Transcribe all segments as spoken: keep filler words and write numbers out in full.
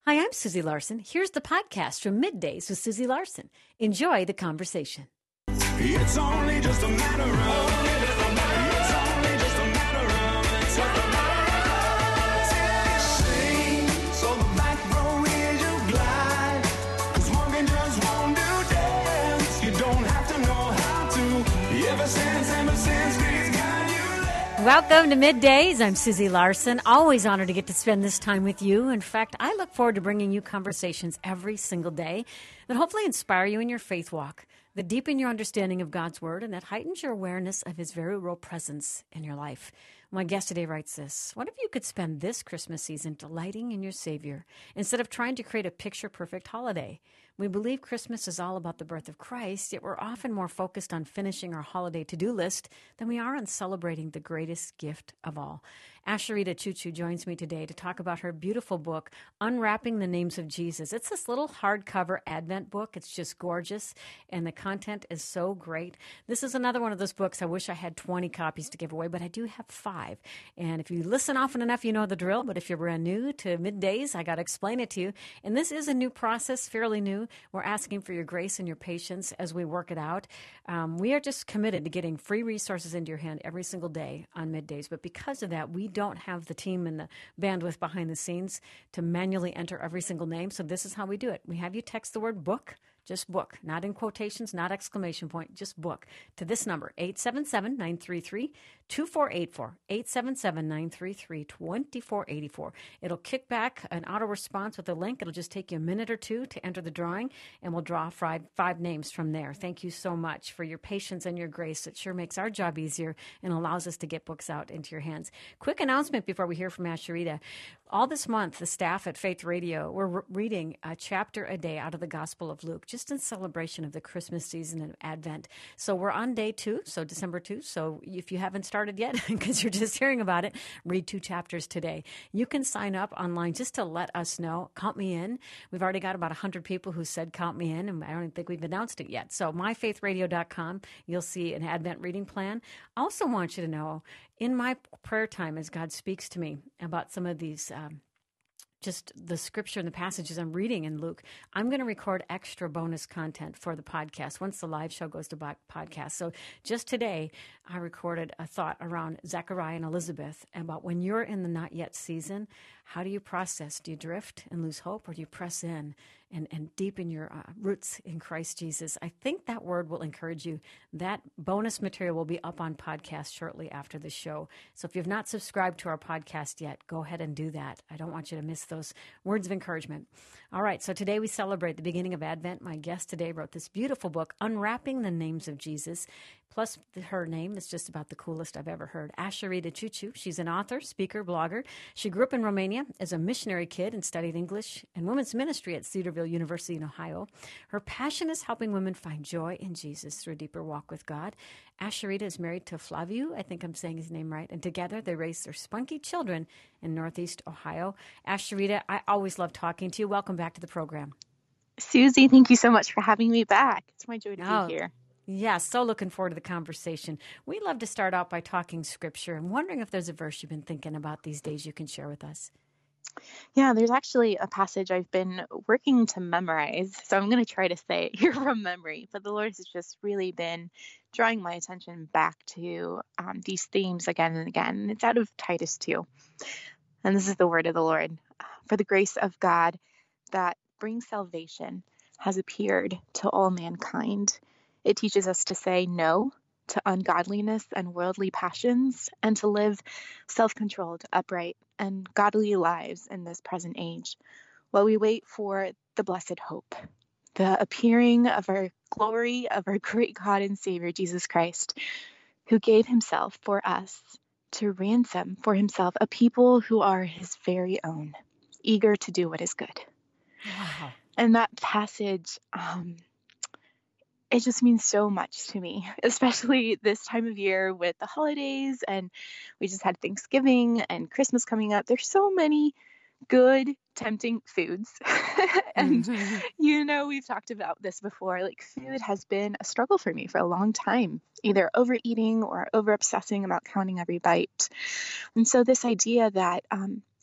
Hi, I'm Susie Larson. Here's the podcast from Middays with Susie Larson. Enjoy the conversation. It's only just a matter of, it's only just a matter of time. Sing, so the back row is your glide. 'Cause walking just won't do dance. You don't have to know how to. Ever since, ever since, please guide you. Welcome to Middays. I'm Susie Larson. Always honored to get to spend this time with you. In fact, I look forward to bringing you conversations every single day that hopefully inspire you in your faith walk, that deepen your understanding of God's Word, and that heightens your awareness of His very real presence in your life. My guest today writes this: what if you could spend this Christmas season delighting in your Savior instead of trying to create a picture-perfect holiday? We believe Christmas is all about the birth of Christ, yet we're often more focused on finishing our holiday to-do list than we are on celebrating the greatest gift of all. Asheritah Ciuciu joins me today to talk about her beautiful book, Unwrapping the Names of Jesus. It's this little hardcover Advent book. It's just gorgeous, and the content is so great. This is another one of those books I wish I had twenty copies to give away, but I do have five. And if you listen often enough, you know the drill. But if you're brand new to Middays, I got to explain it to you. And this is a new process, fairly new. We're asking for your grace and your patience as we work it out. Um, we are just committed to getting free resources into your hand every single day on Middays. But because of that, we don't have the team and the bandwidth behind the scenes to manually enter every single name. So this is how we do it. We have you text the word book. Just book, not in quotations, not exclamation point, just book, to this number, eight seven seven, nine three three, two four eight four, eight seven seven, nine three three, two four eight four. It'll kick back an auto response with a link. It'll just take you a minute or two to enter the drawing, and we'll draw five, five names from there. Thank you so much for your patience and your grace. It sure makes our job easier and allows us to get books out into your hands. Quick announcement before we hear from Asheritah. All this month, the staff at Faith Radio, we're re- reading a chapter a day out of the Gospel of Luke, just in celebration of the Christmas season and Advent. So we're on day two, so December second. So if you haven't started yet, because you're just hearing about it, read two chapters today. You can sign up online just to let us know. Count me in. We've already got about one hundred people who said count me in, and I don't think we've announced it yet. So my faith radio dot com, you'll see an Advent reading plan. I also want you to know, in my prayer time as God speaks to me about some of these um, just the scripture and the passages I'm reading in Luke, I'm going to record extra bonus content for the podcast once the live show goes to podcast. So just today, I recorded a thought around Zechariah and Elizabeth about when you're in the not yet season, how do you process? Do you drift and lose hope, or do you press in and, and deepen your uh, roots in Christ Jesus? I think that word will encourage you. That bonus material will be up on podcast shortly after the show. So if you've not subscribed to our podcast yet, go ahead and do that. I don't want you to miss those words of encouragement. All right, so today we celebrate the beginning of Advent. My guest today wrote this beautiful book, Unwrapping the Names of Jesus, plus her name is just about the coolest I've ever heard, Asheritah Ciuciu. She's an author, speaker, blogger. She grew up in Romania as a missionary kid and studied English and women's ministry at Cedarville University in Ohio. Her passion is helping women find joy in Jesus through a deeper walk with God. Asheritah is married to Flaviu, I think I'm saying his name right, and together they raise their spunky children in Northeast Ohio. Asheritah, I always love talking to you. Welcome back to the program. Susie, thank you so much for having me back. It's my joy to oh, be here. Yeah, so looking forward to the conversation. We love to start out by talking scripture. I'm wondering if there's a verse you've been thinking about these days you can share with us. Yeah, there's actually a passage I've been working to memorize, so I'm going to try to say it here from memory. But the Lord has just really been drawing my attention back to um, these themes again and again. It's out of Titus two. And this is the word of the Lord. For the grace of God that brings salvation has appeared to all mankind. It teaches us to say no to ungodliness and worldly passions, and to live self-controlled, upright, and godly lives in this present age, while we wait for the blessed hope, the appearing of our glory of our great God and Savior, Jesus Christ, who gave himself for us to ransom for himself a people who are his very own, eager to do what is good. Wow. And that passage, um, it just means so much to me, especially this time of year with the holidays, and we just had Thanksgiving and Christmas coming up. There's so many good, tempting foods. and, Mm-hmm. you know, we've talked about this before. Like, food has been a struggle for me for a long time, either overeating or over obsessing about counting every bite. And so this idea that um,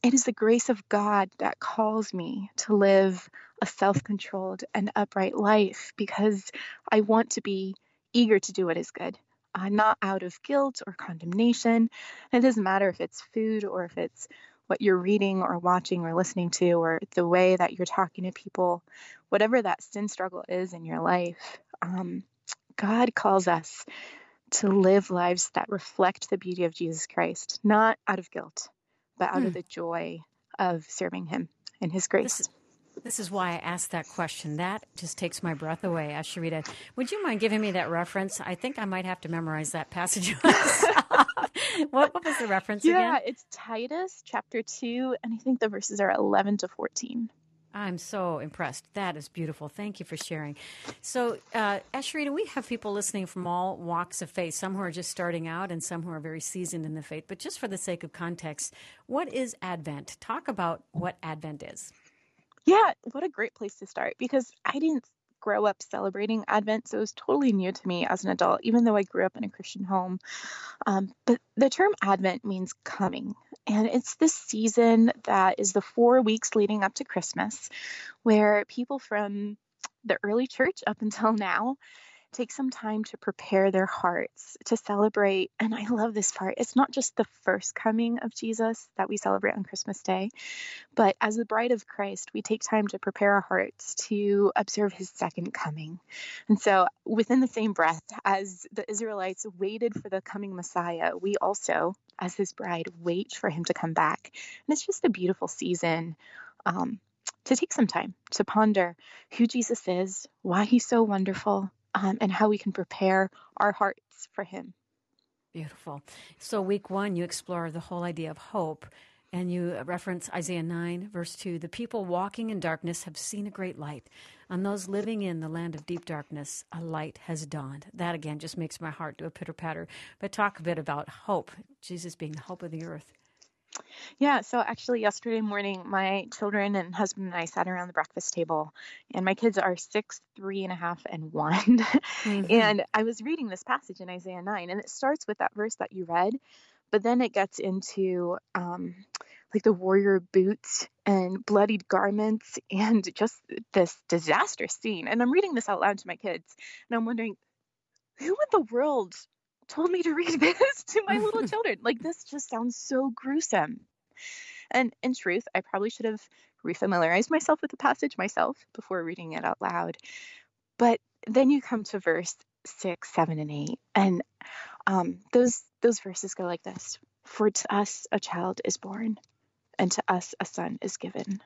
It is the grace of God that calls me to live a self-controlled and upright life because I want to be eager to do what is good, uh, not out of guilt or condemnation. It doesn't matter if it's food or if it's what you're reading or watching or listening to or the way that you're talking to people, whatever that sin struggle is in your life. Um, God calls us to live lives that reflect the beauty of Jesus Christ, not out of guilt, but out of Mm. the joy of serving him and his grace. This is this is why I asked that question. That just takes my breath away, Asheritah. Would you mind giving me that reference? I think I might have to memorize that passage myself. what, what was the reference Yeah, again? it's Titus chapter two, and I think the verses are eleven to fourteen. I'm so impressed. That is beautiful. Thank you for sharing. So, uh, Asheritah, we have people listening from all walks of faith, some who are just starting out and some who are very seasoned in the faith. But just for the sake of context, what is Advent? Talk about what Advent is. Yeah, what a great place to start because I didn't grow up celebrating Advent, so it was totally new to me as an adult, even though I grew up in a Christian home. Um, but the term Advent means coming, and it's this season that is the four weeks leading up to Christmas, where people from the early church up until now take some time to prepare their hearts to celebrate. And I love this part. It's not just the first coming of Jesus that we celebrate on Christmas Day, but as the bride of Christ, we take time to prepare our hearts to observe his second coming. And so within the same breath, as the Israelites waited for the coming Messiah, we also, as his bride, wait for him to come back. And it's just a beautiful season um, to take some time to ponder who Jesus is, why he's so wonderful, um, and how we can prepare our hearts for him. Beautiful. So week one, you explore the whole idea of hope, and you reference Isaiah nine, verse two. The people walking in darkness have seen a great light. On those living in the land of deep darkness, a light has dawned. That, again, just makes my heart do a pitter-patter. But talk a bit about hope, Jesus being the hope of the earth. Yeah, so actually yesterday morning, my children and husband and I sat around the breakfast table, and my kids are six, three and a half, and one. Mm-hmm. And I was reading this passage in Isaiah nine, and it starts with that verse that you read, but then it gets into um, like the warrior boots and bloodied garments and just this disastrous scene. And I'm reading this out loud to my kids, and I'm wondering, who in the world told me to read this to my little children? Like, this just sounds so gruesome. And in truth, I probably should have refamiliarized myself with the passage myself before reading it out loud. But then you come to verse six, seven, and eight, and um, those those verses go like this: "For to us a child is born, and to us a son is given."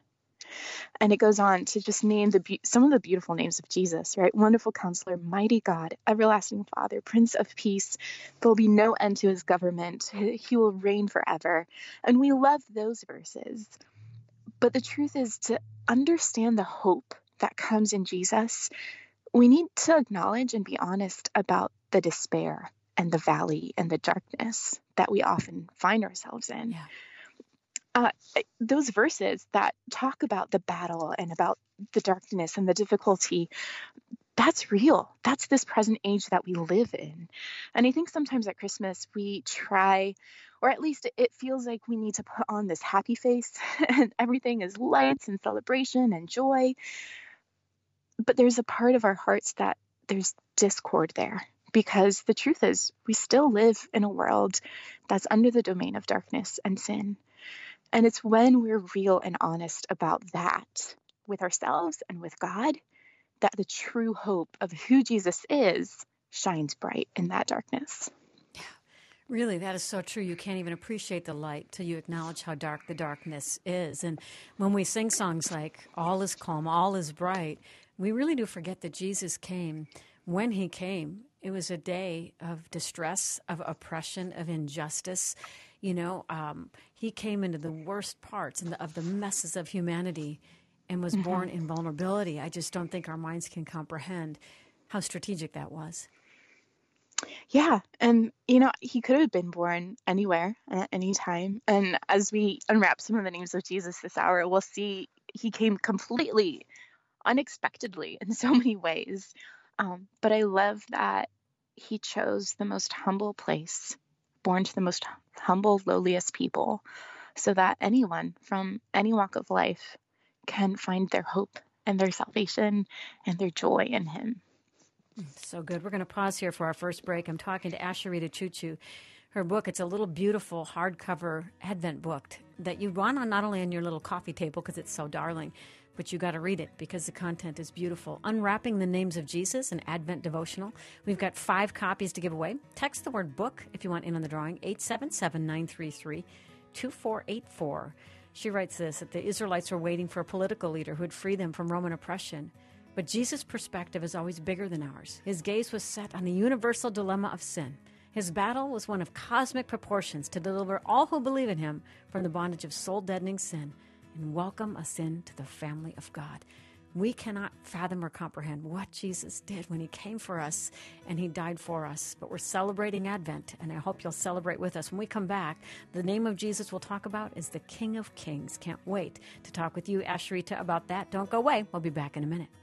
And it goes on to just name the be- some of the beautiful names of Jesus, right? Wonderful Counselor, Mighty God, Everlasting Father, Prince of Peace. There will be no end to his government. He will reign forever. And we love those verses. But the truth is, to understand the hope that comes in Jesus, we need to acknowledge and be honest about the despair and the valley and the darkness that we often find ourselves in. Yeah. Uh, those verses that talk about the battle and about the darkness and the difficulty, that's real. That's this present age that we live in. And I think sometimes at Christmas we try, or at least it feels like we need to put on this happy face and everything is lights and celebration and joy. But there's a part of our hearts that there's discord there. Because the truth is, we still live in a world that's under the domain of darkness and sin. And it's when we're real and honest about that with ourselves and with God that the true hope of who Jesus is shines bright in that darkness. Really, that is so true. You can't even appreciate the light till you acknowledge how dark the darkness is. And when we sing songs like "All is calm, all is bright," we really do forget that Jesus came. When he came, it was a day of distress, of oppression, of injustice. You know, um, he came into the worst parts and the, of the messes of humanity and was Mm-hmm. born in vulnerability. I just don't think our minds can comprehend how strategic that was. Yeah. And, you know, he could have been born anywhere at any time. And as we unwrap some of the names of Jesus this hour, we'll see he came completely unexpectedly in so many ways. Um, but I love that he chose the most humble place, born to the most humble, lowliest people, so that anyone from any walk of life can find their hope and their salvation and their joy in him. So good. We're going to pause here for our first break. I'm talking to Asheritah Ciuciu. Her book, it's a little beautiful hardcover Advent book that you want on not only on your little coffee table because it's so darling, but you got to read it because the content is beautiful. Unwrapping the Names of Jesus, an Advent devotional. We've got five copies to give away. Text the word book if you want in on the drawing, eight seven seven, nine three three, two four eight four. She writes this, that the Israelites were waiting for a political leader who would free them from Roman oppression. But Jesus' perspective is always bigger than ours. His gaze was set on the universal dilemma of sin. His battle was one of cosmic proportions to deliver all who believe in him from the bondage of soul-deadening sin and welcome us into the family of God. We cannot fathom or comprehend what Jesus did when he came for us and he died for us. But we're celebrating Advent, and I hope you'll celebrate with us. When we come back, the name of Jesus we'll talk about is the King of Kings. Can't wait to talk with you, Asheritah, about that. Don't go away. We'll be back in a minute.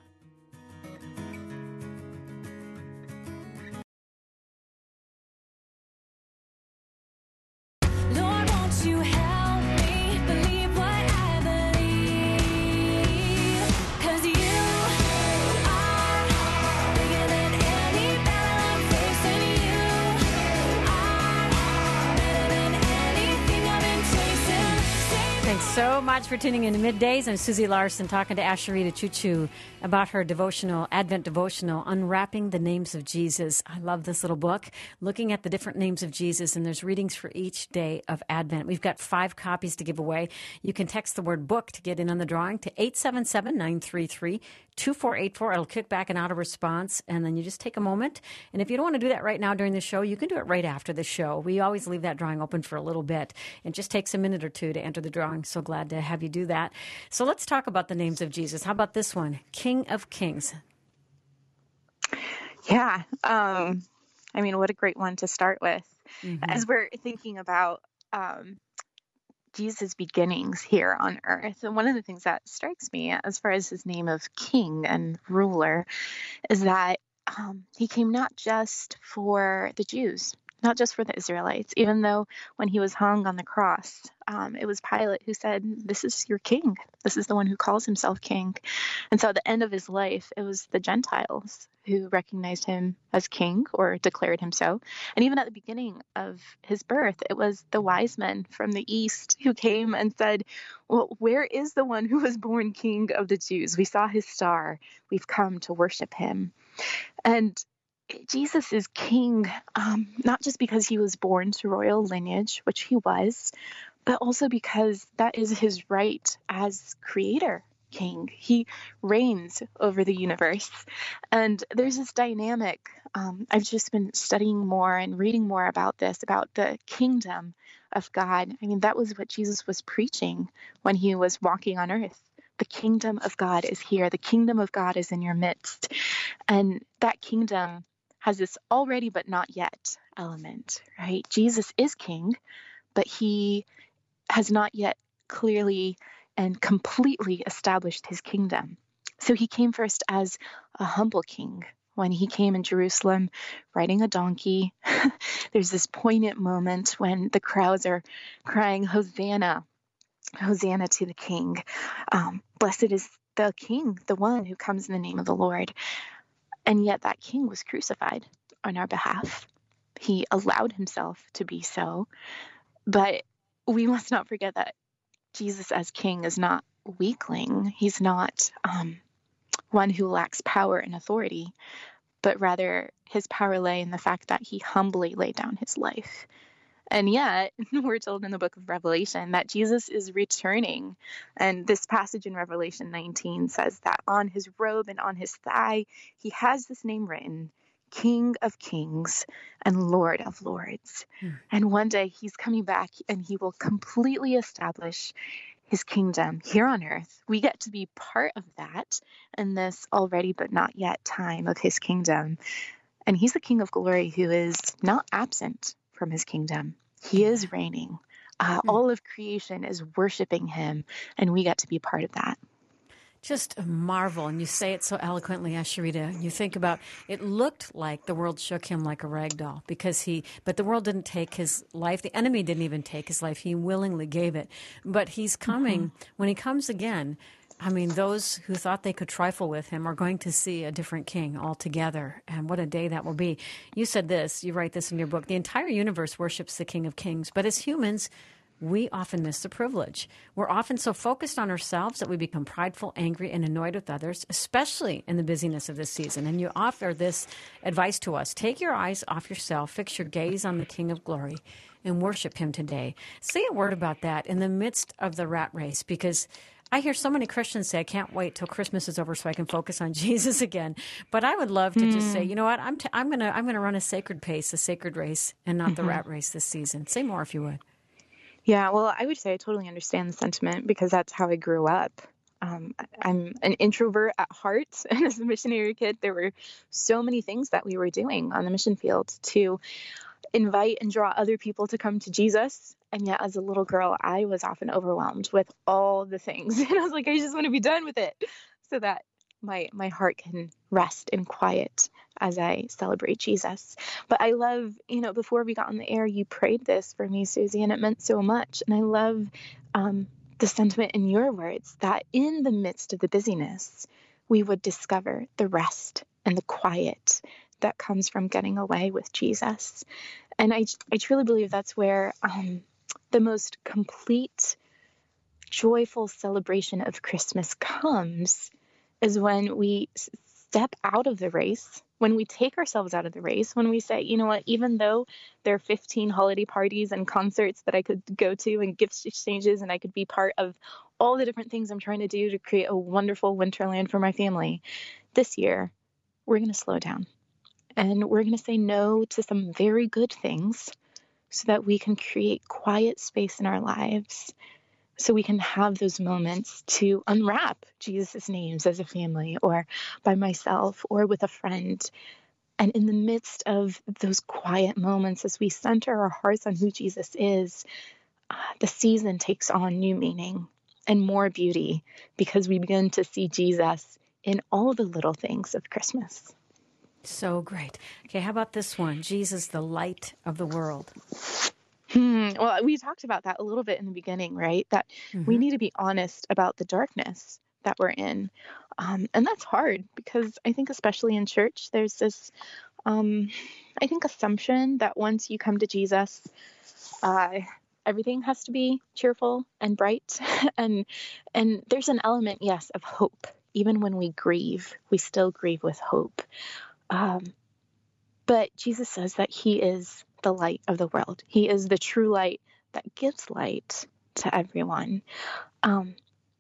Lord, won't you help me believe what I believe? 'Cause you are bigger than any battle I'm facing. You are better than anything I've been chasing. Save Thanks so much for tuning in to Middays. I'm Susie Larson talking to Asheritah Ciuciu about her devotional, Advent devotional, Unwrapping the Names of Jesus. I love this little book, looking at the different names of Jesus, and there's readings for each day of Advent. We've got five copies to give away. You can text the word book to get in on the drawing to eight seven seven, nine three three, two four eight four. It'll kick back an auto response, and then you just take a moment. And if you don't want to do that right now during the show, you can do it right after the show. We always leave that drawing open for a little bit. It just takes a minute or two to enter the drawing. So glad to have you do that. So let's talk about the names of Jesus. How about this one? King of Kings. Yeah. Um, I mean, what a great one to start with. Mm-hmm. As we're thinking about um, Jesus' beginnings here on earth, and one of the things that strikes me as far as his name of king and ruler is that um, he came not just for the Jews, not just for the Israelites, even though when he was hung on the cross, um, it was Pilate who said, "This is your king. This is the one who calls himself king." And so at the end of his life, it was the Gentiles who recognized him as king or declared him so. And even at the beginning of his birth, it was the wise men from the east who came and said, "Well, where is the one who was born king of the Jews? We saw his star. We've come to worship him." And Jesus is king, um, not just because he was born to royal lineage, which he was, but also because that is his right as creator king. He reigns over the universe. And there's this dynamic. Um, I've just been studying more and reading more about this, about the kingdom of God. I mean, that was what Jesus was preaching when he was walking on earth. The kingdom of God is here. The kingdom of God is in your midst. And that kingdom has this already but not yet element, right? Jesus is king, but he has not yet clearly and completely established his kingdom. So he came first as a humble king. When he came in Jerusalem riding a donkey, there's this poignant moment when the crowds are crying, "Hosanna, Hosanna to the King. Um, blessed is the King, the one who comes in the name of the Lord." And yet that king was crucified on our behalf. He allowed himself to be so. But we must not forget that Jesus as king is not weakling. He's not um, one who lacks power and authority, but rather his power lay in the fact that he humbly laid down his life. And yet, we're told in the book of Revelation that Jesus is returning. And this passage in Revelation nineteen says that on his robe and on his thigh, he has this name written, King of Kings and Lord of Lords. Hmm. And one day he's coming back and he will completely establish his kingdom here on earth. We get to be part of that in this already but not yet time of his kingdom. And he's the King of glory who is not absent from his kingdom. He is reigning. Uh, all of creation is worshiping him, and we get to be part of that. Just a marvel, and you say it so eloquently, Asheritah. You think about it looked like the world shook him like a rag doll because he, but the world didn't take his life. The enemy didn't even take his life. He willingly gave it. But he's coming, mm-hmm. when he comes again, I mean, those who thought they could trifle with him are going to see a different king altogether. And what a day that will be. You said this, you write this in your book, the entire universe worships the King of Kings, but as humans, we often miss the privilege. We're often so focused on ourselves that we become prideful, angry, and annoyed with others, especially in the busyness of this season. And you offer this advice to us. Take your eyes off yourself, fix your gaze on the King of Glory, and worship him today. Say a word about that in the midst of the rat race, because I hear so many Christians say, I can't wait till Christmas is over so I can focus on Jesus again. But I would love to mm. just say, you know what, I'm, t- I'm going to I'm gonna run a sacred pace, a sacred race, and not mm-hmm. the rat race this season. Say more if you would. Yeah, well, I would say I totally understand the sentiment because that's how I grew up. Um, I'm an introvert at heart, and as a missionary kid, there were so many things that we were doing on the mission field to invite and draw other people to come to Jesus. And yet, as a little girl, I was often overwhelmed with all the things. And I was like, I just want to be done with it so that my my heart can rest in quiet as I celebrate Jesus. But I love, you know, before we got on the air, you prayed this for me, Susie, and it meant so much. And I love um, the sentiment in your words that in the midst of the busyness, we would discover the rest and the quiet that comes from getting away with Jesus. And I, I truly believe that's where um, the most complete, joyful celebration of Christmas comes, is when we step out of the race, when we take ourselves out of the race, when we say, you know what, even though there are fifteen holiday parties and concerts that I could go to and gift exchanges, and I could be part of all the different things I'm trying to do to create a wonderful winterland for my family, this year, we're going to slow down. And we're going to say no to some very good things so that we can create quiet space in our lives, so we can have those moments to unwrap Jesus' names as a family or by myself or with a friend. And in the midst of those quiet moments, as we center our hearts on who Jesus is, uh, the season takes on new meaning and more beauty because we begin to see Jesus in all the little things of Christmas. So great. Okay, how about this one? Jesus, the light of the world. Hmm. Well, we talked about that a little bit in the beginning, right? That mm-hmm. we need to be honest about the darkness that we're in. Um, and that's hard because I think especially in church, there's this, um, I think, assumption that once you come to Jesus, uh, everything has to be cheerful and bright. and and there's an element, yes, of hope. Even when we grieve, we still grieve with hope. Um, but Jesus says that he is the light of the world. He is the true light that gives light to everyone. Um,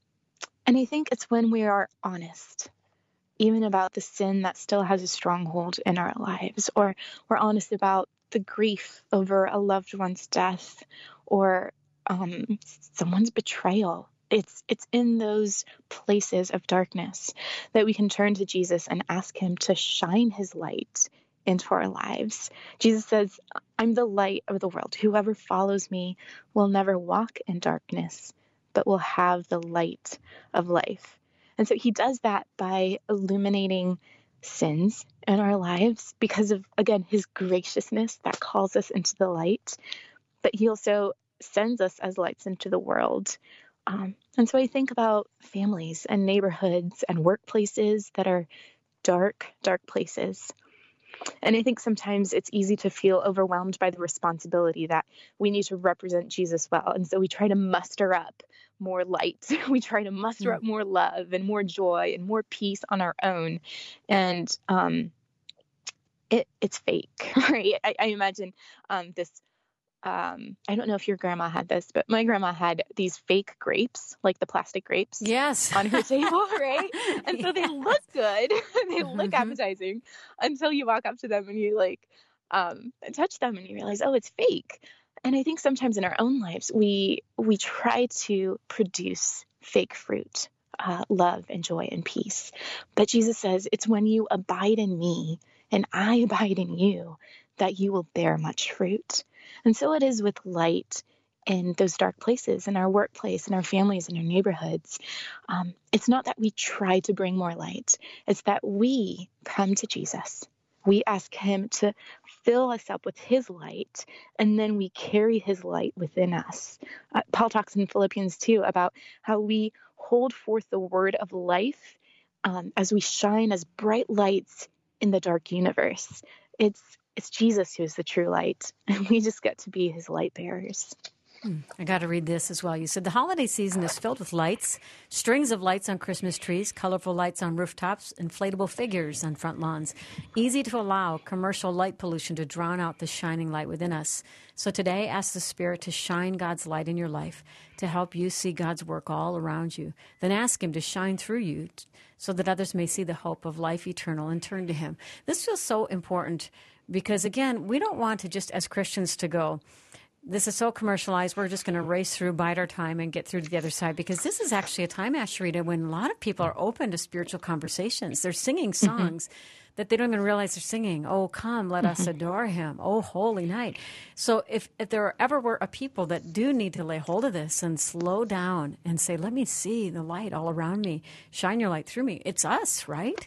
and I think it's when we are honest, even about the sin that still has a stronghold in our lives, or we're honest about the grief over a loved one's death or um, someone's betrayal. It's it's in those places of darkness that we can turn to Jesus and ask him to shine his light into our lives. Jesus says, I'm the light of the world. Whoever follows me will never walk in darkness, but will have the light of life. And so he does that by illuminating sins in our lives because of, again, his graciousness that calls us into the light. But he also sends us as lights into the world. Um, and so I think about families and neighborhoods and workplaces that are dark, dark places. And I think sometimes it's easy to feel overwhelmed by the responsibility that we need to represent Jesus well. And so we try to muster up more light. We try to muster mm. up more love and more joy and more peace on our own. And um, it it's fake, right? I, I imagine um, this. Um, I don't know if your grandma had this, but my grandma had these fake grapes, like the plastic grapes, yes, on her table, right? And so they look good, they look mm-hmm. appetizing until you walk up to them and you like um, touch them and you realize, oh, it's fake. And I think sometimes in our own lives, we we try to produce fake fruit, uh, love and joy and peace. But Jesus says it's when you abide in me and I abide in you that you will bear much fruit. And so it is with light in those dark places, in our workplace, in our families, in our neighborhoods. Um, it's not that we try to bring more light. It's that we come to Jesus. We ask him to fill us up with his light, and then we carry his light within us. Uh, Paul talks in Philippians two about how we hold forth the word of life um, as we shine as bright lights in the dark universe. It's it's Jesus who is the true light, and we just get to be his light bearers. I got to read this as well. You said the holiday season is filled with lights, strings of lights on Christmas trees, colorful lights on rooftops, inflatable figures on front lawns. Easy to allow commercial light pollution to drown out the shining light within us. So today, ask the Spirit to shine God's light in your life to help you see God's work all around you. Then ask him to shine through you so that others may see the hope of life eternal and turn to him. This feels so important because, again, we don't want to just as Christians to go, this is so commercialized, we're just going to race through, bide our time, and get through to the other side. Because this is actually a time, Asheritah, when a lot of people are open to spiritual conversations. They're singing songs mm-hmm. that they don't even realize they're singing. Oh, come, let us adore him. Oh, holy night. So if, if there ever were a people that do need to lay hold of this and slow down and say, let me see the light all around me, shine your light through me, it's us, right?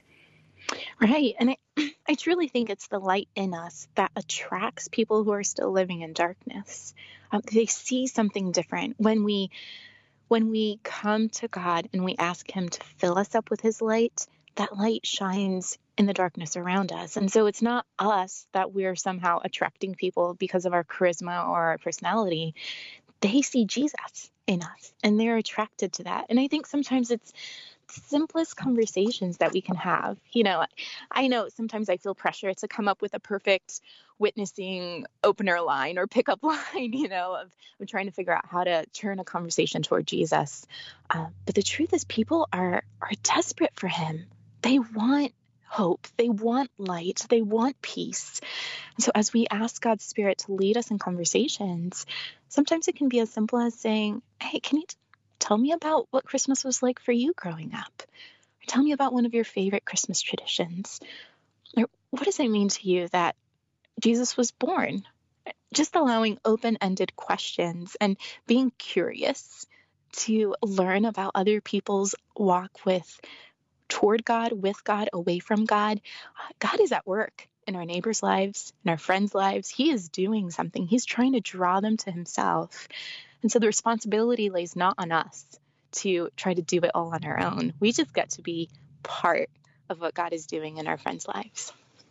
Right. And I, I truly think it's the light in us that attracts people who are still living in darkness. Um, they see something different when we when we come to God and we ask him to fill us up with his light. That light shines in the darkness around us. And so it's not us that we're somehow attracting people because of our charisma or our personality. They see Jesus in us and they're attracted to that. And I think sometimes it's simplest conversations that we can have. You know, I know sometimes I feel pressure to come up with a perfect witnessing opener line or pickup line, you know, of, of trying to figure out how to turn a conversation toward Jesus. Uh, but the truth is people are are desperate for him. They want hope. They want light. They want peace. And so as we ask God's Spirit to lead us in conversations, sometimes it can be as simple as saying, hey, can you tell me about what Christmas was like for you growing up? Or tell me about one of your favorite Christmas traditions. Or what does it mean to you that Jesus was born? Just allowing open-ended questions and being curious to learn about other people's walk with toward God, with God, away from God. God is at work in our neighbors' lives, in our friends' lives. He is doing something. He's trying to draw them to himself. And so the responsibility lays not on us to try to do it all on our own. We just get to be part of what God is doing in our friends' lives.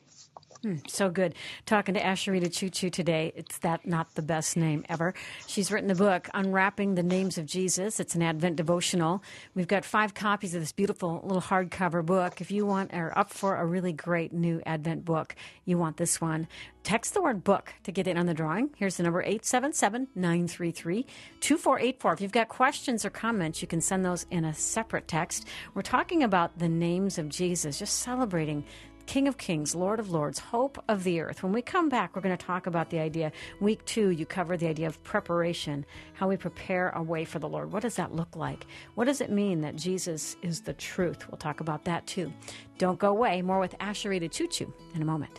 Mm, so good. Talking to Asheritah Ciuciu today. It's that not the best name ever. She's written the book, Unwrapping the Names of Jesus. It's an Advent devotional. We've got five copies of this beautiful little hardcover book. If you want are up for a really great new Advent book, you want this one. Text the word book to get in on the drawing. Here's the number eight seven seven, nine three three, two four eight four. If you've got questions or comments, you can send those in a separate text. We're talking about the names of Jesus, just celebrating King of Kings, Lord of Lords, hope of the earth. When we come back, we're going to talk about the idea. Week two, you cover the idea of preparation, how we prepare a way for the Lord. What does that look like? What does it mean that Jesus is the truth? We'll talk about that too. Don't go away. More with Asheritah Ciuciu in a moment.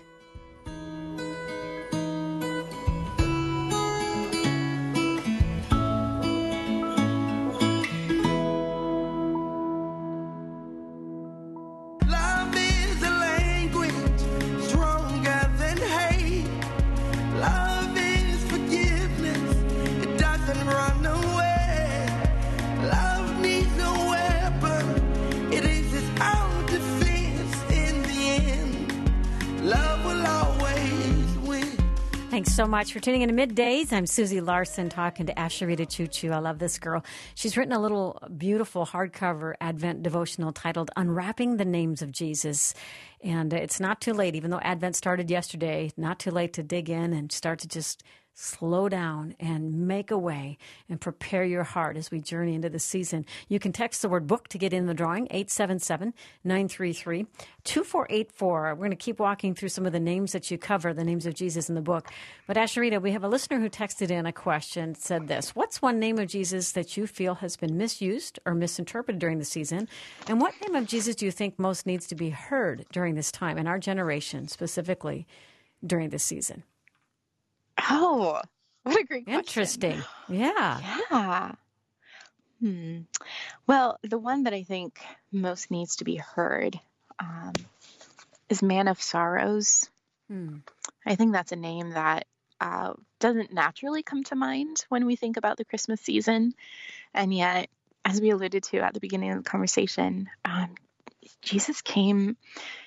Thanks so much for tuning in to Middays. I'm Susie Larson talking to Asheritah Ciuciu. I love this girl. She's written a little beautiful hardcover Advent devotional titled Unwrapping the Names of Jesus. And it's not too late, even though Advent started yesterday, not too late to dig in and start to just slow down and make a way and prepare your heart as we journey into the season. You can text the word book to get in the drawing, eight seven seven, nine three three, two four eight four. We're going to keep walking through some of the names that you cover, the names of Jesus in the book. But Asheritah, we have a listener who texted in a question, said this: what's one name of Jesus that you feel has been misused or misinterpreted during the season? And what name of Jesus do you think most needs to be heard during this time, in our generation specifically during this season? Oh, What a great question. Interesting. Yeah. Yeah. Hmm. Well, the one that I think most needs to be heard um, is Man of Sorrows. Hmm. I think that's a name that uh, doesn't naturally come to mind when we think about the Christmas season. And yet, as we alluded to at the beginning of the conversation, um, Jesus came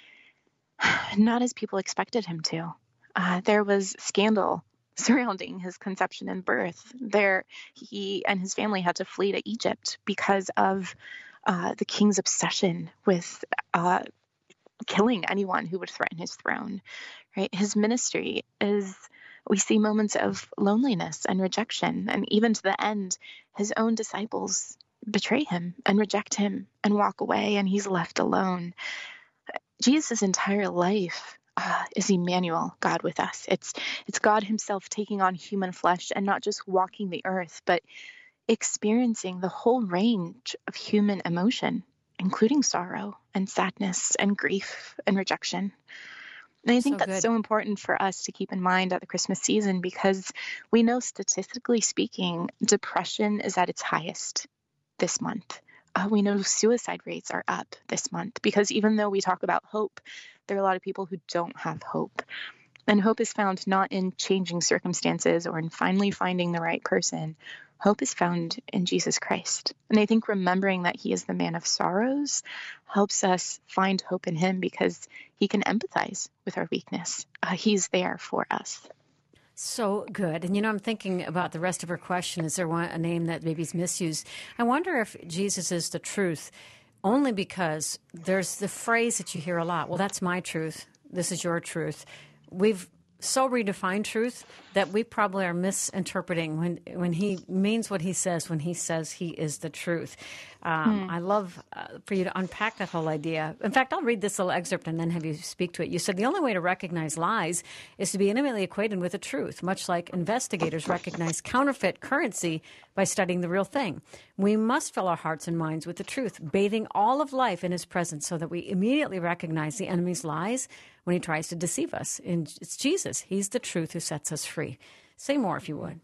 not as people expected him to. Uh, there was scandal surrounding his conception and birth. There, he and his family had to flee to Egypt because of uh, the king's obsession with uh, killing anyone who would threaten his throne. Right? His ministry is, we see moments of loneliness and rejection, and even to the end, his own disciples betray him and reject him and walk away, and he's left alone. Jesus' entire life uh, is Emmanuel, God with us. It's it's God himself taking on human flesh and not just walking the earth, but experiencing the whole range of human emotion, including sorrow and sadness and grief and rejection. And I think So that's good. so important for us to keep in mind at the Christmas season, because we know, statistically speaking, depression is at its highest this month. Uh, we know suicide rates are up this month, because even though we talk about hope, there are a lot of people who don't have hope. And hope is found not in changing circumstances or in finally finding the right person. Hope is found in Jesus Christ. And I think remembering that he is the man of sorrows helps us find hope in him, because he can empathize with our weakness. Uh, he's there for us. So good. And, you know, I'm thinking about the rest of her question. Is there one, a name that maybe is misused? I wonder if Jesus is the truth, only because there's the phrase that you hear a lot. Well, that's my truth. This is your truth. We've so redefined truth that we probably are misinterpreting when when he means what he says, when he says he is the truth. Um, Hmm. I love uh, for you to unpack that whole idea. In fact, I'll read this little excerpt and then have you speak to it. You said the only way to recognize lies is to be intimately acquainted with the truth, much like investigators recognize counterfeit currency by studying the real thing. We must fill our hearts and minds with the truth, bathing all of life in his presence so that we immediately recognize the enemy's lies when he tries to deceive us. And it's Jesus. He's the truth who sets us free. Say more if you would.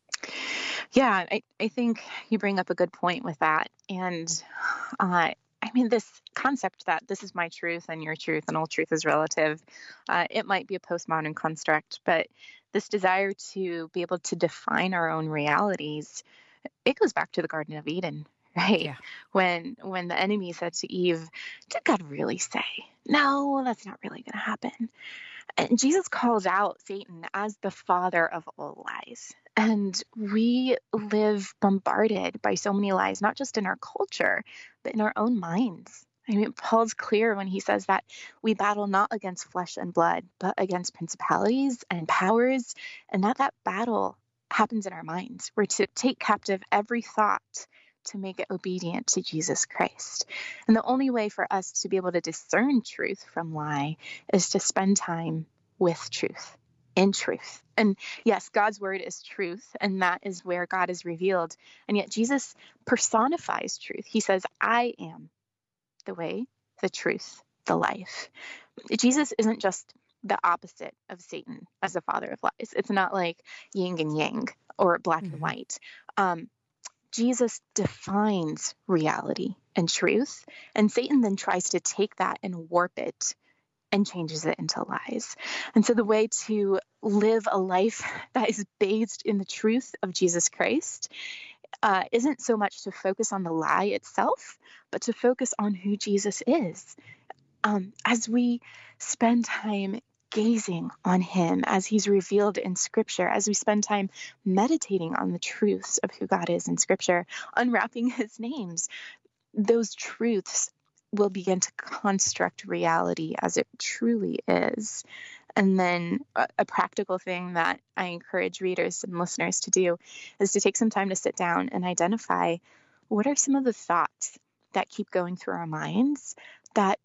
Yeah, I, I think you bring up a good point with that. And uh, I mean, this concept that this is my truth and your truth and all truth is relative, uh, it might be a postmodern construct, but this desire to be able to define our own realities, it goes back to the Garden of Eden, right? Yeah. When when the enemy said to Eve, did God really say? No, that's not really going to happen. And Jesus calls out Satan as the father of all lies. And we live bombarded by so many lies, not just in our culture, but in our own minds. I mean, Paul's clear when he says that we battle not against flesh and blood, but against principalities and powers, and that that battle happens in our minds. We're to take captive every thought to make it obedient to Jesus Christ. And the only way for us to be able to discern truth from lie is to spend time with truth, in truth. And yes, God's word is truth, and that is where God is revealed. And yet Jesus personifies truth. He says, I am the way, the truth, the life. Jesus isn't just the opposite of Satan as the father of lies. It's not like yin and yang or black Mhm. and white. Um, Jesus defines reality and truth, and Satan then tries to take that and warp it and changes it into lies. And so the way to live a life that is bathed in the truth of Jesus Christ uh, isn't so much to focus on the lie itself, but to focus on who Jesus is. Um, as we spend time gazing on him as he's revealed in Scripture, as we spend time meditating on the truths of who God is in Scripture, unwrapping his names, those truths will begin to construct reality as it truly is. And then a, a practical thing that I encourage readers and listeners to do is to take some time to sit down and identify what are some of the thoughts that keep going through our minds that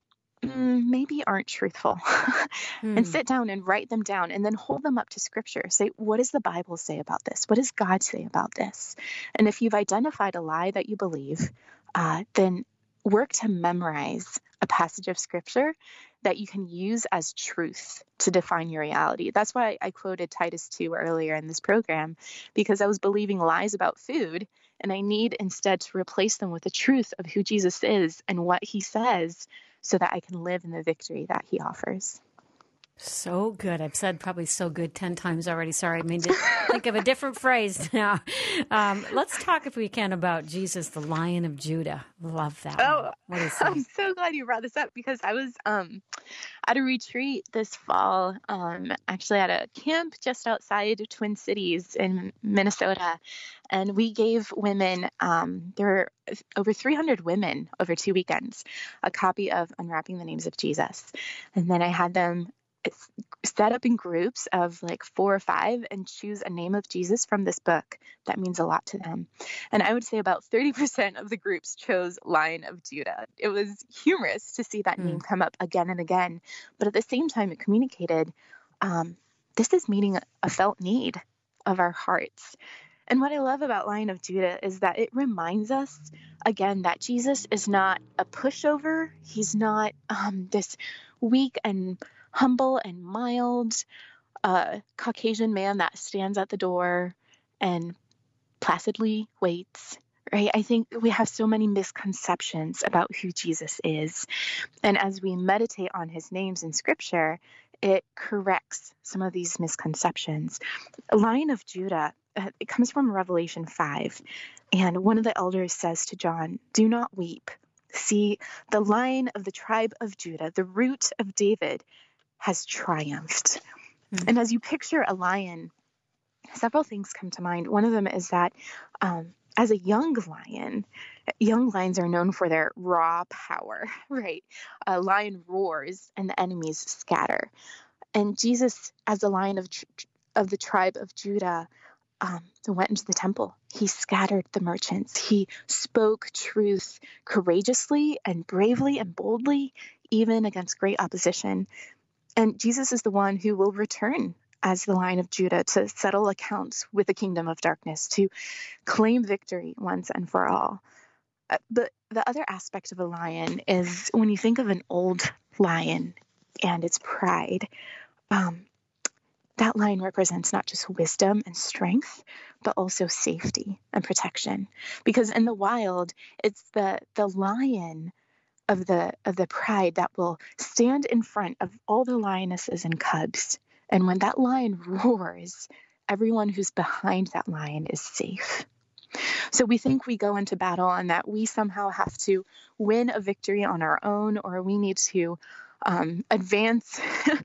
mm, maybe aren't truthful. Hmm. And sit down and write them down and then hold them up to Scripture. Say, what does the Bible say about this? What does God say about this? And if you've identified a lie that you believe, uh, then work to memorize a passage of scripture that you can use as truth to define your reality. That's why I quoted Titus two earlier in this program, because I was believing lies about food, and I need instead to replace them with the truth of who Jesus is and what he says so that I can live in the victory that he offers. So good. I've said probably so good ten times already. Sorry, I mean to think of a different phrase now. Um, let's talk, if we can, about Jesus, the Lion of Judah. Love that. Oh, one. What do you say? I'm so glad you brought this up, because I was um, at a retreat this fall, um, actually at a camp just outside of Twin Cities in Minnesota. And we gave women, um, there were over three hundred women over two weekends, a copy of Unwrapping the Names of Jesus. And then I had them set up in groups of like four or five and choose a name of Jesus from this book that means a lot to them. And I would say about thirty percent of the groups chose Lion of Judah. It was humorous to see that mm. name come up again and again. But at the same time, it communicated, um, this is meeting a felt need of our hearts. And what I love about Lion of Judah is that it reminds us, again, that Jesus is not a pushover. He's not um, this weak and humble and mild uh, Caucasian man that stands at the door and placidly waits, right? I think we have so many misconceptions about who Jesus is. And as we meditate on his names in Scripture, it corrects some of these misconceptions. Lion of Judah, uh, it comes from Revelation five. And one of the elders says to John, "Do not weep. See, the Lion of the tribe of Judah, the root of David, has triumphed." Mm-hmm. And as you picture a lion, several things come to mind. One of them is that um, as a young lion, young lions are known for their raw power, right? A lion roars and the enemies scatter. And Jesus, as the Lion of, of the tribe of Judah, um, went into the temple. He scattered the merchants. He spoke truth courageously and bravely and boldly, even against great opposition. And Jesus is the one who will return as the Lion of Judah to settle accounts with the kingdom of darkness, to claim victory once and for all. Uh, but the other aspect of a lion is when you think of an old lion and its pride, um, that lion represents not just wisdom and strength, but also safety and protection. Because in the wild, it's the the lion of the of the pride that will stand in front of all the lionesses and cubs. And when that lion roars, everyone who's behind that lion is safe. So we think we go into battle and that we somehow have to win a victory on our own, or we need to um, advance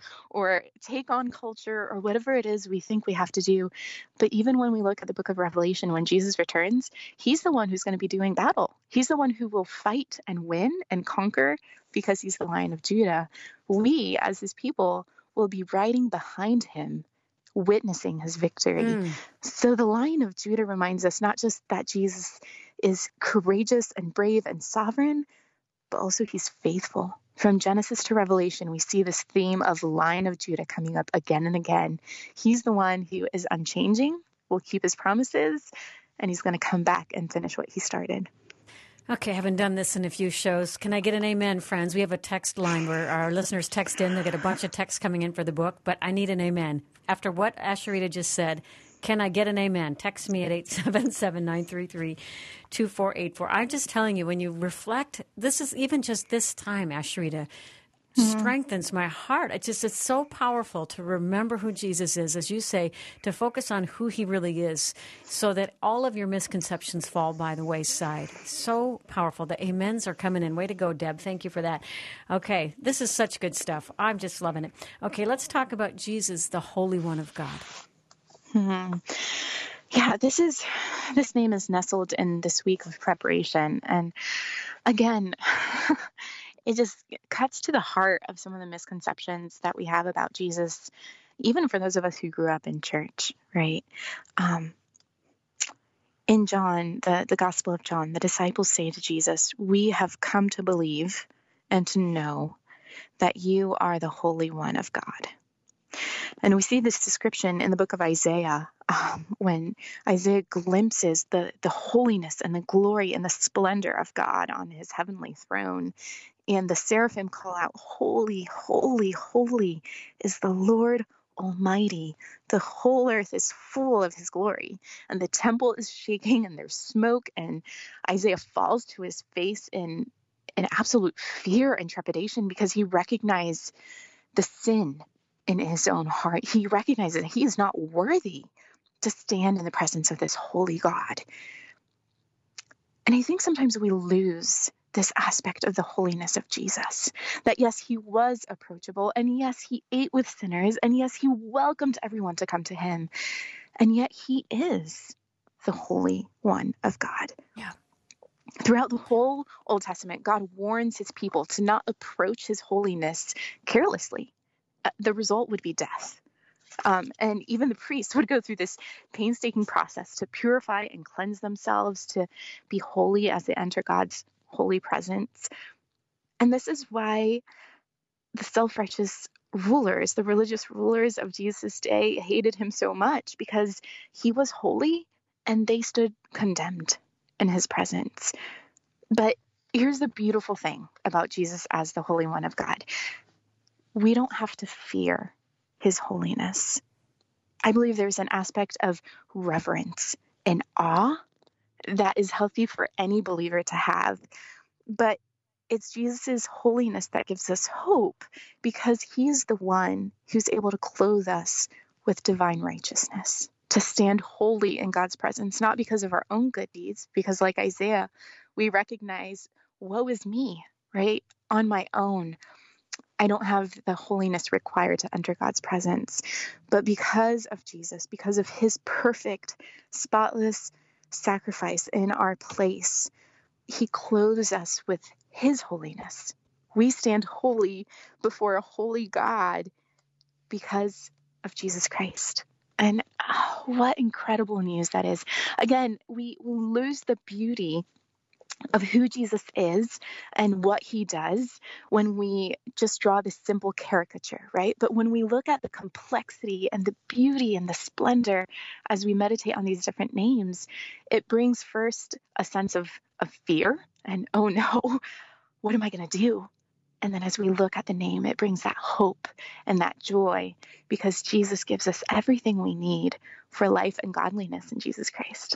or take on culture or whatever it is we think we have to do. But even when we look at the book of Revelation, when Jesus returns, he's the one who's going to be doing battle. He's the one who will fight and win and conquer because he's the Lion of Judah. We, as his people, will be riding behind him, witnessing his victory. Mm. So the Lion of Judah reminds us not just that Jesus is courageous and brave and sovereign, but also he's faithful. From Genesis to Revelation, we see this theme of Lion of Judah coming up again and again. He's the one who is unchanging, will keep his promises, and he's going to come back and finish what he started. Okay, I haven't done this in a few shows. Can I get an amen, friends? We have a text line where our listeners text in. They get a bunch of texts coming in for the book, but I need an amen. After what Asheritah just said, can I get an amen? Text me at eight seven seven, nine three three, two four eight four. I'm just telling you, when you reflect, this is even just this time, Asheritah, mm-hmm. strengthens my heart. It's just, it's so powerful to remember who Jesus is, as you say, to focus on who he really is, so that all of your misconceptions fall by the wayside. So powerful. The amens are coming in. Way to go, Deb. Thank you for that. Okay, this is such good stuff. I'm just loving it. Okay, let's talk about Jesus, the Holy One of God. Hmm. Yeah, this is this name is nestled in this week of preparation. And again, it just cuts to the heart of some of the misconceptions that we have about Jesus, even for those of us who grew up in church, right? Um, in John, the, the Gospel of John, the disciples say to Jesus, "We have come to believe and to know that you are the Holy One of God." And we see this description in the book of Isaiah um, when Isaiah glimpses the, the holiness and the glory and the splendor of God on his heavenly throne. And the seraphim call out, "Holy, holy, holy is the Lord Almighty. The whole earth is full of his glory." And the temple is shaking and there's smoke, and Isaiah falls to his face in, in absolute fear and trepidation because he recognized the sin in his own heart. He recognizes that he is not worthy to stand in the presence of this holy God. And I think sometimes we lose this aspect of the holiness of Jesus, that yes, he was approachable, and yes, he ate with sinners, and yes, he welcomed everyone to come to him, and yet he is the Holy One of God. Yeah. Throughout the whole Old Testament, God warns his people to not approach his holiness carelessly. Uh, the result would be death. Um, and even the priests would go through this painstaking process to purify and cleanse themselves, to be holy as they enter God's holy presence. And this is why the self-righteous rulers, the religious rulers of Jesus' day, hated him so much, because he was holy and they stood condemned in his presence. But here's the beautiful thing about Jesus as the Holy One of God. We don't have to fear his holiness. I believe there's an aspect of reverence and awe that is healthy for any believer to have. But it's Jesus' holiness that gives us hope, because he's the one who's able to clothe us with divine righteousness, to stand holy in God's presence, not because of our own good deeds, because like Isaiah, we recognize, woe is me, right? On my own, I don't have the holiness required to enter God's presence. But because of Jesus, because of his perfect, spotless sacrifice in our place, he clothes us with his holiness. We stand holy before a holy God because of Jesus Christ. And oh, what incredible news that is. Again, we lose the beauty of who Jesus is and what he does when we just draw this simple caricature, right? But when we look at the complexity and the beauty and the splendor as we meditate on these different names, it brings first a sense of, of fear and, oh no, what am I going to do? And then as we look at the name, it brings that hope and that joy, because Jesus gives us everything we need for life and godliness in Jesus Christ.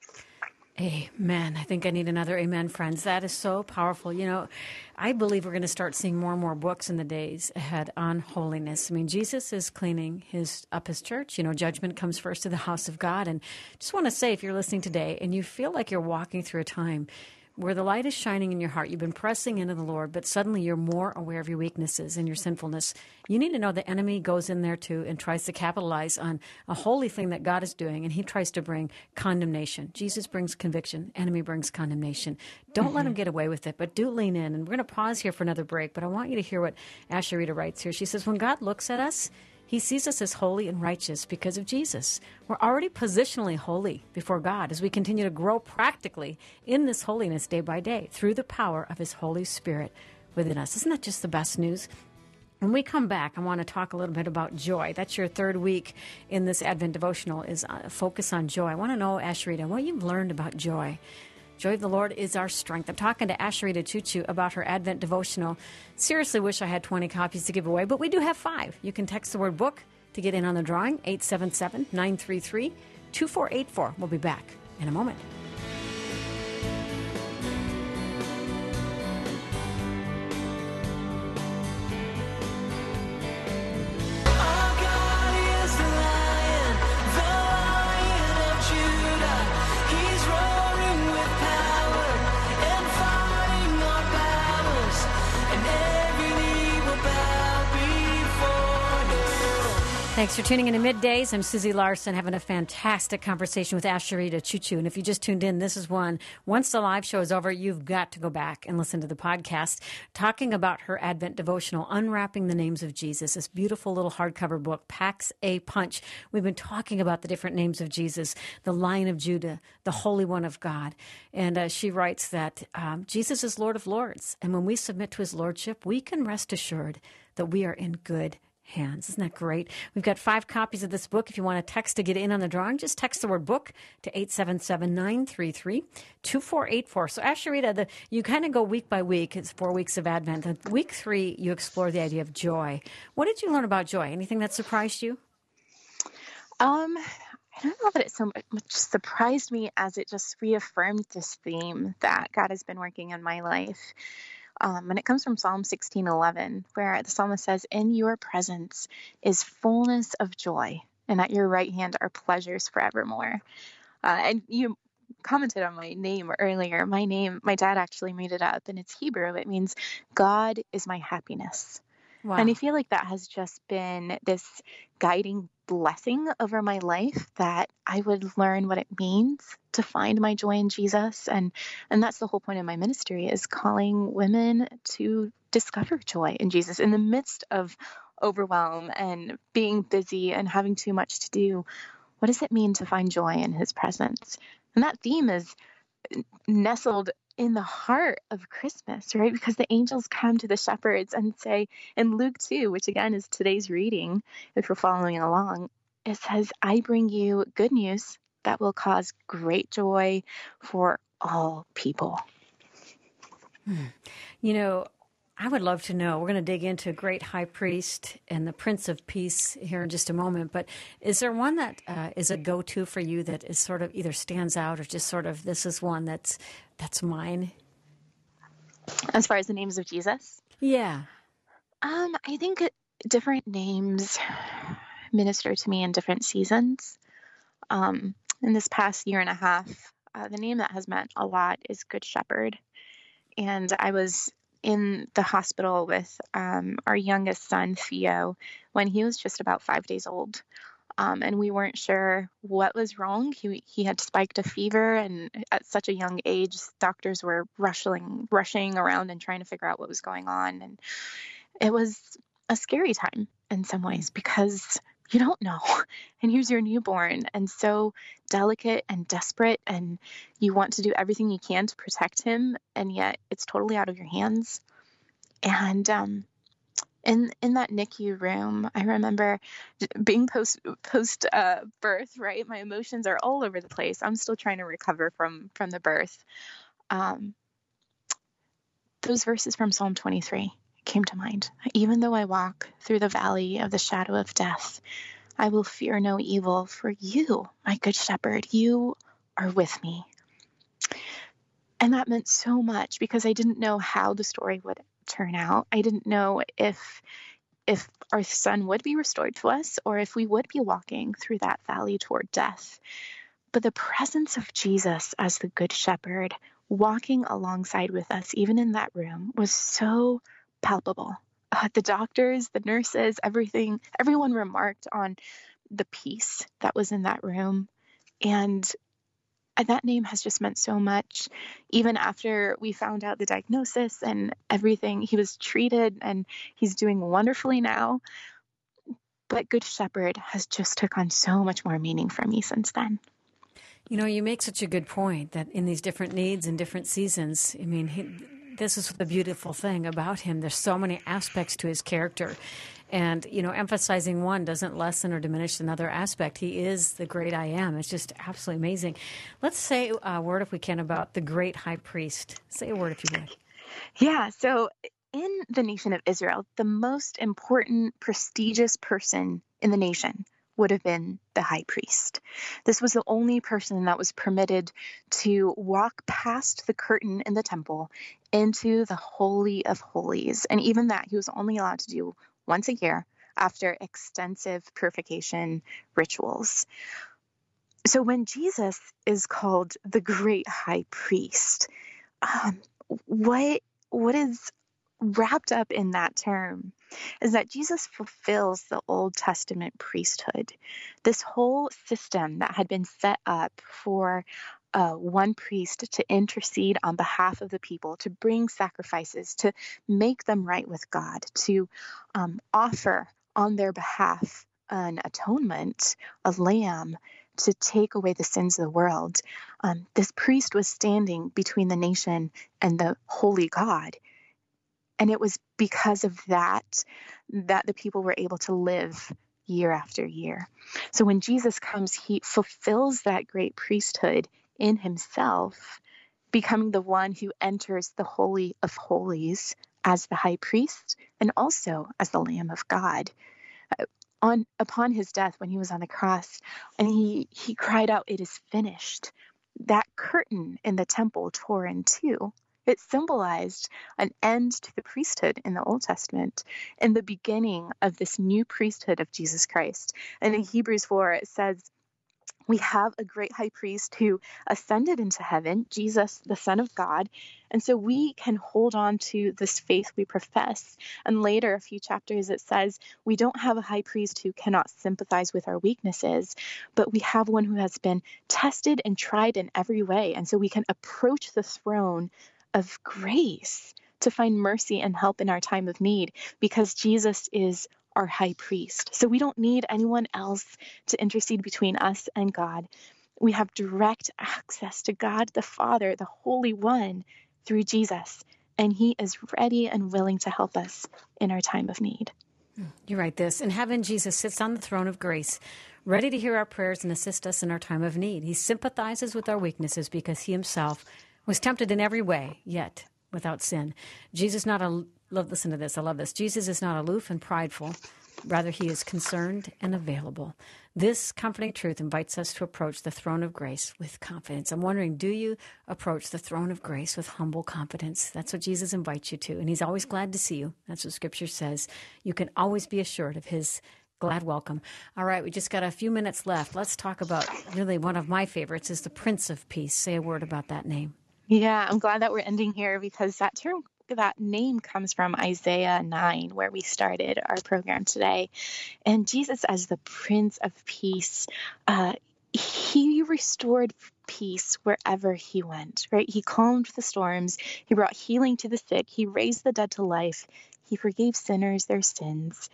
Amen. I think I need another amen, friends. That is so powerful. You know, I believe we're going to start seeing more and more books in the days ahead on holiness. I mean, Jesus is cleaning his up his church. You know, judgment comes first to the house of God. And just want to say, if you're listening today and you feel like you're walking through a time where the light is shining in your heart, you've been pressing into the Lord, but suddenly you're more aware of your weaknesses and your sinfulness, you need to know the enemy goes in there too and tries to capitalize on a holy thing that God is doing, and he tries to bring condemnation. Jesus brings conviction. Enemy brings condemnation. Don't mm-hmm. let him get away with it, but do lean in. And we're going to pause here for another break, but I want you to hear what Asheritah writes here. She says, when God looks at us, he sees us as holy and righteous because of Jesus. We're already positionally holy before God as we continue to grow practically in this holiness day by day through the power of his Holy Spirit within us. Isn't that just the best news? When we come back, I want to talk a little bit about joy. That's your third week in this Advent devotional, is a focus on joy. I want to know, Asheritah, what you've learned about joy. Joy of the Lord is our strength. I'm talking to Asheritah Ciuciu about her Advent devotional. Seriously wish I had twenty copies to give away, but we do have five. You can text the word book to get in on the drawing, eight seven seven, nine three three, two four eight four. We'll be back in a moment. Thanks for tuning in to Middays. I'm Susie Larson, having a fantastic conversation with Asheritah Ciuciu. And if you just tuned in, this is one. Once the live show is over, you've got to go back and listen to the podcast, talking about her Advent devotional, Unwrapping the Names of Jesus, this beautiful little hardcover book, packs a punch. We've been talking about the different names of Jesus, the Lion of Judah, the Holy One of God. And uh, she writes that um, Jesus is Lord of Lords. And when we submit to his lordship, we can rest assured that we are in good hands. Isn't that great? We've got five copies of this book. If you want to text to get in on the drawing, just text the word book to eight seven seven, nine three three, two four eight four. So, Asheritah, the, you kind of go week by week. It's four weeks of Advent. And week three, you explore the idea of joy. What did you learn about joy? Anything that surprised you? Um, I don't know that it so much surprised me as it just reaffirmed this theme that God has been working in my life. Um, and it comes from Psalm sixteen eleven, where the psalmist says, "In your presence is fullness of joy, and at your right hand are pleasures forevermore." Uh, and you commented on my name earlier. My name, my dad actually made it up, and it's Hebrew. It means God is my happiness. Wow. And I feel like that has just been this guiding blessing over my life, that I would learn what it means to find my joy in Jesus. And, and that's the whole point of my ministry, is calling women to discover joy in Jesus in the midst of overwhelm and being busy and having too much to do. What does it mean to find joy in his presence? And that theme is nestled in the heart of Christmas, right? Because the angels come to the shepherds and say, in Luke two, which again is today's reading, if you're following along, it says, "I bring you good news that will cause great joy for all people." Hmm. You know, I would love to know. We're going to dig into Great High Priest and the Prince of Peace here in just a moment. But is there one that uh, is a go-to for you that is sort of either stands out or just sort of, this is one that's that's mine? As far as the names of Jesus? Yeah. Um, I think different names minister to me in different seasons. Um, in this past year and a half, uh, the name that has meant a lot is Good Shepherd. And I was in the hospital with um, our youngest son, Theo, when he was just about five days old. Um, and we weren't sure what was wrong. He he had spiked a fever, and at such a young age, doctors were rushing, rushing around and trying to figure out what was going on. And it was a scary time in some ways, because you don't know. And here's your newborn, and so delicate and desperate, and you want to do everything you can to protect him, and yet it's totally out of your hands. And um, in in that N I C U room, I remember being post post uh, birth. Right, my emotions are all over the place. I'm still trying to recover from from the birth. Um, those verses from Psalm twenty-three came to mind. "Even though I walk through the valley of the shadow of death, I will fear no evil, for you, my good shepherd, you are with me." And that meant so much, because I didn't know how the story would turn out. I didn't know if if our son would be restored to us, or if we would be walking through that valley toward death. But the presence of Jesus as the good shepherd, walking alongside with us, even in that room, was so palpable. Uh, the doctors, the nurses, everything, everyone remarked on the peace that was in that room. And that name has just meant so much. Even after we found out the diagnosis and everything, he was treated and he's doing wonderfully now. But Good Shepherd has just took on so much more meaning for me since then. You know, you make such a good point that in these different needs and different seasons, I mean, he, this is the beautiful thing about him. There's so many aspects to his character. And, you know, emphasizing one doesn't lessen or diminish another aspect. He is the great I am. It's just absolutely amazing. Let's say a word, if we can, about the great high priest. Say a word, if you would. Yeah, so in the nation of Israel, the most important, prestigious person in the nation would have been the high priest. This was the only person that was permitted to walk past the curtain in the temple into the Holy of Holies. And even that, he was only allowed to do once a year after extensive purification rituals. So when Jesus is called the great high priest, um, what what is wrapped up in that term is that Jesus fulfills the Old Testament priesthood. This whole system that had been set up for uh, one priest to intercede on behalf of the people, to bring sacrifices, to make them right with God, to um, offer on their behalf an atonement, a lamb, to take away the sins of the world. Um, this priest was standing between the nation and the holy God. And it was because of that that the people were able to live year after year. So when Jesus comes, he fulfills that great priesthood in himself, becoming the one who enters the Holy of Holies as the high priest and also as the Lamb of God. Uh, on upon his death, when he was on the cross, and he, he cried out, "It is finished," that curtain in the temple tore in two. It symbolized an end to the priesthood in the Old Testament and the beginning of this new priesthood of Jesus Christ. And in Hebrews four, it says, we have a great high priest who ascended into heaven, Jesus, the Son of God. And so we can hold on to this faith we profess. And later, a few chapters, it says, we don't have a high priest who cannot sympathize with our weaknesses, but we have one who has been tested and tried in every way. And so we can approach the throne of grace to find mercy and help in our time of need, because Jesus is our high priest. So we don't need anyone else to intercede between us and God. We have direct access to God the Father, the Holy One, through Jesus, and he is ready and willing to help us in our time of need. You write this: in heaven, Jesus sits on the throne of grace, ready to hear our prayers and assist us in our time of need. He sympathizes with our weaknesses because he himself was tempted in every way, yet without sin. Jesus not a love. Listen to this. I love this. Jesus is not aloof and prideful. Rather, he is concerned and available. This comforting truth invites us to approach the throne of grace with confidence. I'm wondering, do you approach the throne of grace with humble confidence? That's what Jesus invites you to, and he's always glad to see you. That's what Scripture says. You can always be assured of his glad welcome. All right, we just got a few minutes left. Let's talk about really one of my favorites is the Prince of Peace. Say a word about that name. Yeah, I'm glad that we're ending here, because that term, that name comes from Isaiah nine, where we started our program today. And Jesus, as the Prince of Peace, uh, he restored peace wherever he went, right? He calmed the storms. He brought healing to the sick. He raised the dead to life. He forgave sinners their sins.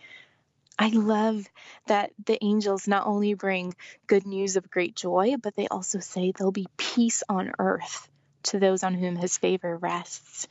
I love that the angels not only bring good news of great joy, but they also say there'll be peace on earth to those on whom his favor rests.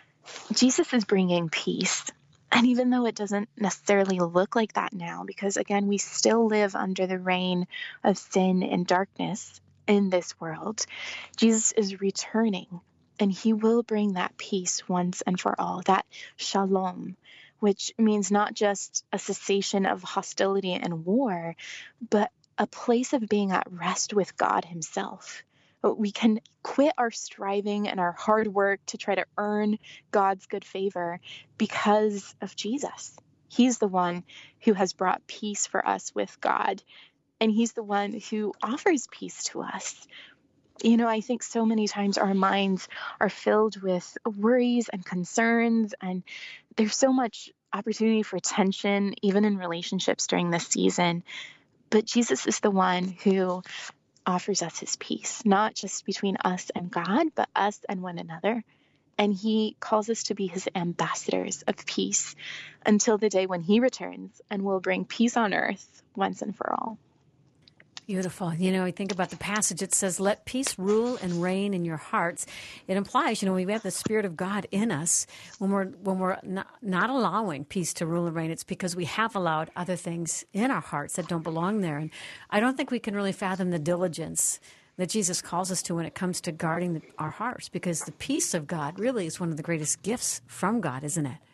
Jesus is bringing peace. And even though it doesn't necessarily look like that now, because again, we still live under the reign of sin and darkness in this world, Jesus is returning, and he will bring that peace once and for all, that shalom, which means not just a cessation of hostility and war, but a place of being at rest with God himself. We can quit our striving and our hard work to try to earn God's good favor because of Jesus. He's the one who has brought peace for us with God, and he's the one who offers peace to us. You know, I think so many times our minds are filled with worries and concerns, and there's so much opportunity for tension, even in relationships during this season. But Jesus is the one who offers us his peace, not just between us and God, but us and one another. And he calls us to be his ambassadors of peace until the day when he returns and will bring peace on earth once and for all. Beautiful. You know, I think about the passage. It says, let peace rule and reign in your hearts. It implies, you know, we have the Spirit of God in us. When we're when we're not, not allowing peace to rule and reign, it's because we have allowed other things in our hearts that don't belong there. And I don't think we can really fathom the diligence that Jesus calls us to when it comes to guarding the, our hearts, because the peace of God really is one of the greatest gifts from God, isn't it?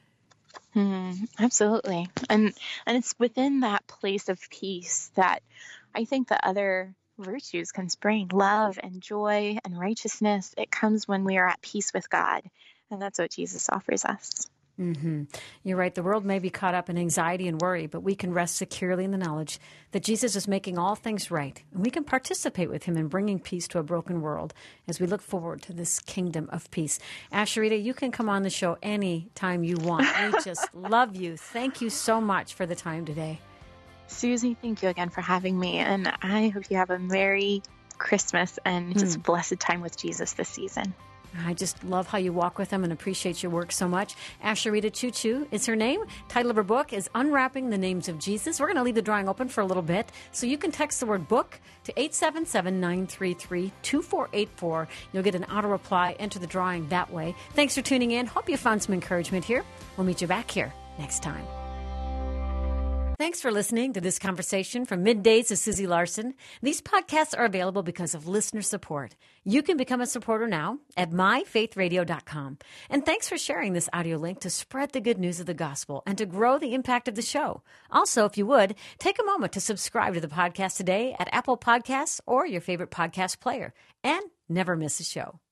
Mm, absolutely. And and it's within that place of peace that I think the other virtues can spring. Love and joy and righteousness. It comes when we are at peace with God. And that's what Jesus offers us. Mm-hmm. You're right. The world may be caught up in anxiety and worry, but we can rest securely in the knowledge that Jesus is making all things right. And we can participate with him in bringing peace to a broken world as we look forward to this kingdom of peace. Asheritah, you can come on the show anytime you want. We just love you. Thank you so much for the time today. Susie, thank you again for having me. And I hope you have a Merry Christmas and just mm. blessed time with Jesus this season. I just love how you walk with them and appreciate your work so much. Asheritah Choo Choo is her name. Title of her book is Unwrapping the Names of Jesus. We're going to leave the drawing open for a little bit, so you can text the word book to eight seven seven, nine three three, two four eight four. You'll get an auto reply. Enter the drawing that way. Thanks for tuning in. Hope you found some encouragement here. We'll meet you back here next time. Thanks for listening to this conversation from Middays with Susie Larson. These podcasts are available because of listener support. You can become a supporter now at my faith radio dot com. And thanks for sharing this audio link to spread the good news of the gospel and to grow the impact of the show. Also, if you would, take a moment to subscribe to the podcast today at Apple Podcasts or your favorite podcast player. And never miss a show.